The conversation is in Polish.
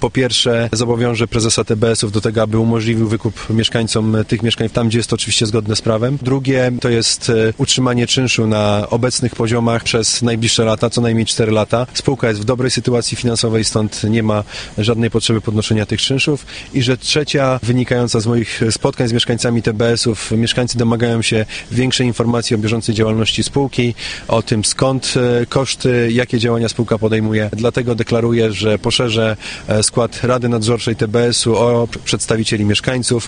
Po pierwsze, zobowiąże prezesa TBS-ów do tego, aby umożliwił wykup mieszkańcom tych mieszkań tam, gdzie jest to oczywiście zgodne z prawem. Drugie to jest utrzymanie czynszu na obecnych poziomach przez najbliższe lata, co najmniej 4 lata. Spółka jest w dobrej sytuacji finansowej, stąd nie ma żadnej potrzeby podnoszenia tych czynszów. I rzecz trzecia, wynikająca z moich spotkań z mieszkańcami TBS-ów, mieszkańcy domagają się większej informacji o bieżącej działalności spółki, o tym skąd koszty, jakie działania spółka podejmuje. Dlatego deklaruję, że poszerzę skład Rady Nadzorczej TBS-u o przedstawicieli mieszkańców.